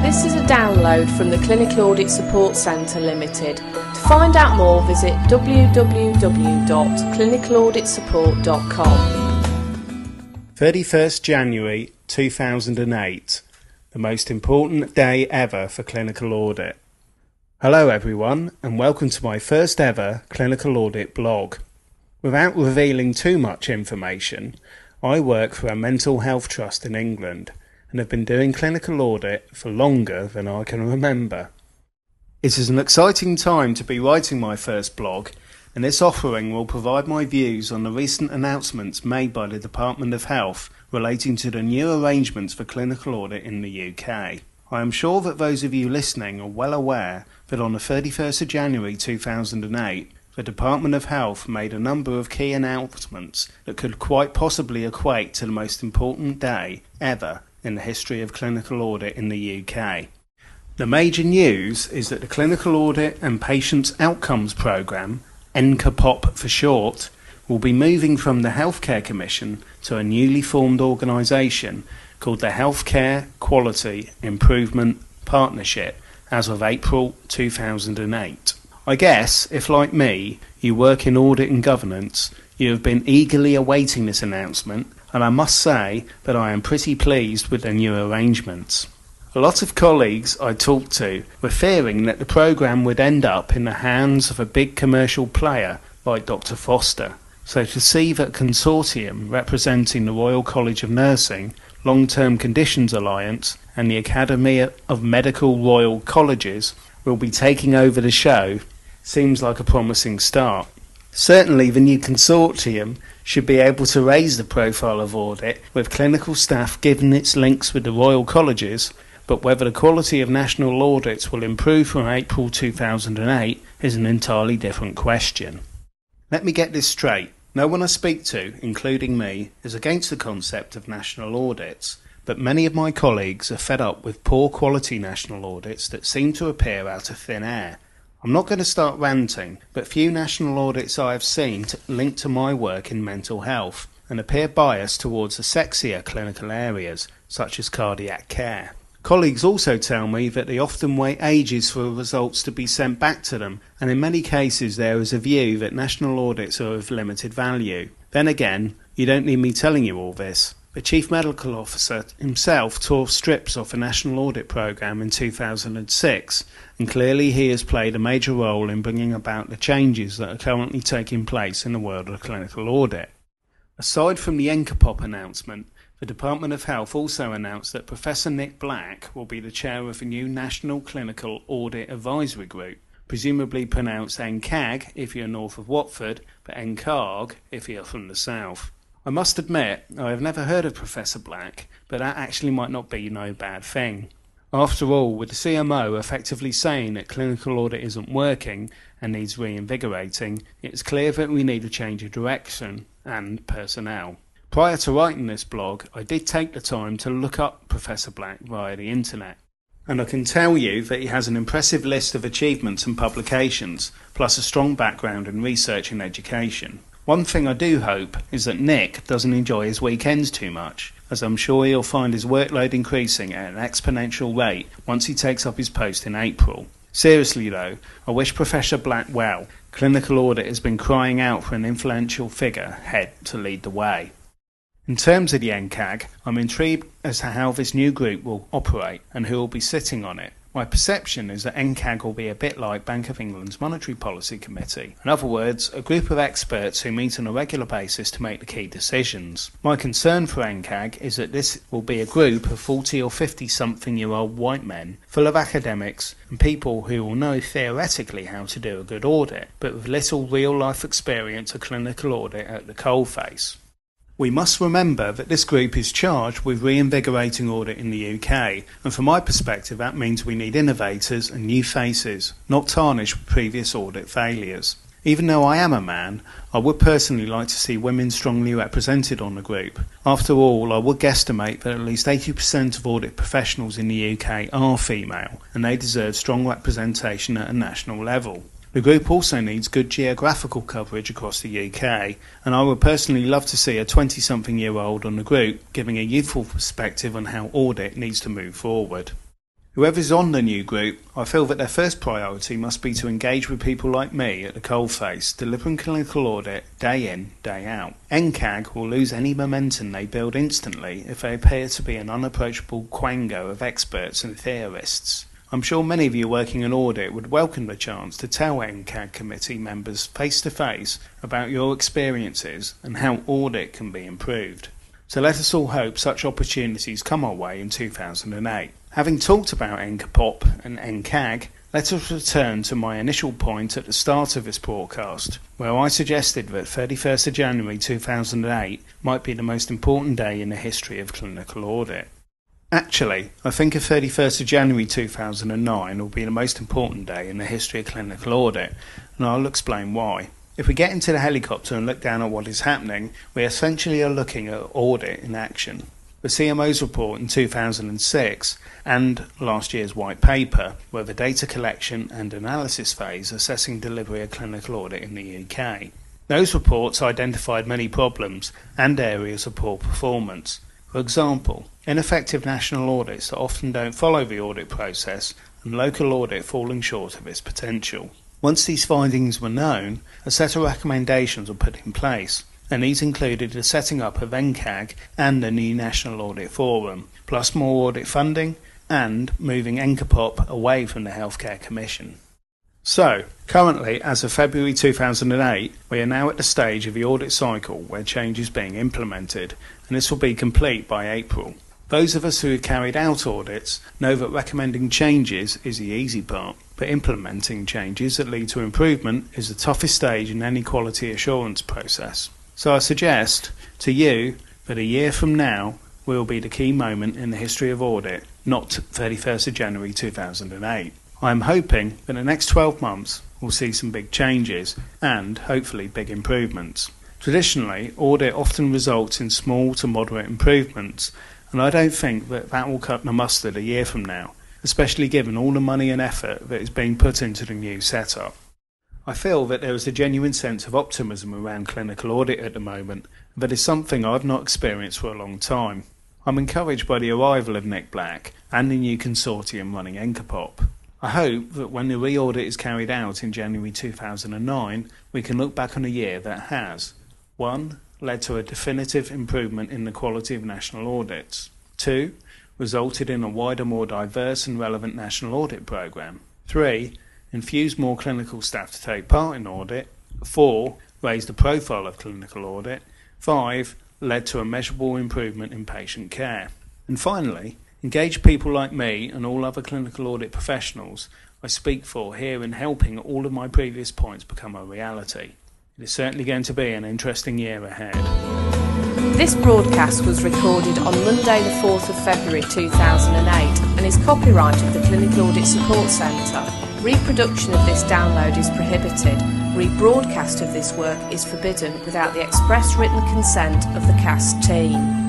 This is a download from the Clinical Audit Support Centre Limited. To find out more, visit www.clinicalauditsupport.com. 31st January 2008, the most important day ever for clinical audit. Hello everyone, and welcome to my first ever clinical audit blog. Without revealing too much information, I work for a mental health trust in England and have been doing clinical audit for longer than I can remember. It is an exciting time to be writing my first blog, and this offering will provide my views on the recent announcements made by the Department of Health relating to the new arrangements for clinical audit in the UK. I am sure that those of you listening are well aware that on the 31st of January 2008, the Department of Health made a number of key announcements that could quite possibly equate to the most important day ever in the history of clinical audit in the UK. The major news is that the Clinical Audit and Patients Outcomes Programme, NCAPOP for short, will be moving from the Healthcare Commission to a newly formed organisation called the Healthcare Quality Improvement Partnership as of April 2008. I guess, if like me, you work in audit and governance, you have been eagerly awaiting this announcement, and I must say that I am pretty pleased with the new arrangements. A lot of colleagues I talked to were fearing that the programme would end up in the hands of a big commercial player like Dr. Foster. So to see that a consortium representing the Royal College of Nursing, Long-Term Conditions Alliance and the Academy of Medical Royal Colleges will be taking over the show seems like a promising start. Certainly the new consortium should be able to raise the profile of audit with clinical staff given its links with the Royal Colleges, but whether the quality of national audits will improve from April 2008 is an entirely different question. Let me get this straight. No one I speak to, including me, is against the concept of national audits, but many of my colleagues are fed up with poor quality national audits that seem to appear out of thin air. I'm not going to start ranting, but few national audits I have seen linked to my work in mental health and appear biased towards the sexier clinical areas, such as cardiac care. Colleagues also tell me that they often wait ages for results to be sent back to them, and in many cases there is a view that national audits are of limited value. Then again, you don't need me telling you all this. The Chief Medical Officer himself tore strips off a national audit programme in 2006, and clearly he has played a major role in bringing about the changes that are currently taking place in the world of clinical audit. Aside from the NCAPOP announcement, the Department of Health also announced that Professor Nick Black will be the chair of a new National Clinical Audit Advisory Group, presumably pronounced NCAG if you're north of Watford, but NCARG if you're from the south. I must admit, I have never heard of Professor Black, but that actually might not be no bad thing. After all, with the CMO effectively saying that clinical audit isn't working and needs reinvigorating, it's clear that we need a change of direction and personnel. Prior to writing this blog, I did take the time to look up Professor Black via the internet, and I can tell you that he has an impressive list of achievements and publications, plus a strong background in research and education. One thing I do hope is that Nick doesn't enjoy his weekends too much, as I'm sure he'll find his workload increasing at an exponential rate once he takes up his post in April. Seriously though, I wish Professor Black well. Clinical audit has been crying out for an influential figurehead to lead the way. In terms of the NCAG, I'm intrigued as to how this new group will operate and who will be sitting on it. My perception is that NCAG will be a bit like Bank of England's Monetary Policy Committee. In other words, a group of experts who meet on a regular basis to make the key decisions. My concern for NCAG is that this will be a group of 40 or 50-something-year-old white men, full of academics and people who will know theoretically how to do a good audit, but with little real-life experience of clinical audit at the coalface. We must remember that this group is charged with reinvigorating audit in the UK, and from my perspective that means we need innovators and new faces, not tarnished with previous audit failures. Even though I am a man, I would personally like to see women strongly represented on the group. After all, I would guesstimate that at least 80% of audit professionals in the UK are female, and they deserve strong representation at a national level. The group also needs good geographical coverage across the UK, and I would personally love to see a 20-something-year-old on the group giving a youthful perspective on how audit needs to move forward. Whoever's on the new group, I feel that their first priority must be to engage with people like me at the coalface, delivering clinical audit day in, day out. NCAG will lose any momentum they build instantly if they appear to be an unapproachable quango of experts and theorists. I'm sure many of you working in audit would welcome the chance to tell NCAG committee members face to face about your experiences and how audit can be improved. So let us all hope such opportunities come our way in 2008. Having talked about NCAPOP and NCAG, let us return to my initial point at the start of this broadcast, where I suggested that 31st of January 2008 might be the most important day in the history of clinical audit. Actually, I think 31st of January 2009 will be the most important day in the history of clinical audit, and I'll explain why. If we get into the helicopter and look down at what is happening, we essentially are looking at audit in action. The CMO's report in 2006 and last year's white paper were the data collection and analysis phase assessing delivery of clinical audit in the UK. Those reports identified many problems and areas of poor performance. For example, ineffective national audits that often don't follow the audit process and local audit falling short of its potential. Once these findings were known, a set of recommendations were put in place, and these included the setting up of NCAG and a new National Audit Forum, plus more audit funding and moving NCAPOP away from the Healthcare Commission. So, currently, as of February 2008, we are now at the stage of the audit cycle where change is being implemented, and this will be complete by April. Those of us who have carried out audits know that recommending changes is the easy part, but implementing changes that lead to improvement is the toughest stage in any quality assurance process. So I suggest to you that a year from now will be the key moment in the history of audit, not 31st of January 2008. I am hoping that the next 12 months will see some big changes and hopefully big improvements. Traditionally, audit often results in small to moderate improvements, and I don't think that will cut the mustard a year from now, especially given all the money and effort that is being put into the new setup. I feel that there is a genuine sense of optimism around clinical audit at the moment, and that is something I've not experienced for a long time. I'm encouraged by the arrival of Nick Black and the new consortium running NCAPOP. I hope that when the re-audit is carried out in January 2009, we can look back on a year that has 1. Led to a definitive improvement in the quality of national audits. 2. Resulted in a wider, more diverse and relevant national audit programme. 3. Infused more clinical staff to take part in audit. 4. Raised the profile of clinical audit. 5. Led to a measurable improvement in patient care. And finally, engage people like me and all other clinical audit professionals I speak for here in helping all of my previous points become a reality. It is certainly going to be an interesting year ahead. This broadcast was recorded on Monday the 4th of February 2008 and is copyright of the Clinical Audit Support Centre. Reproduction of this download is prohibited. Rebroadcast of this work is forbidden without the express written consent of the CAST team.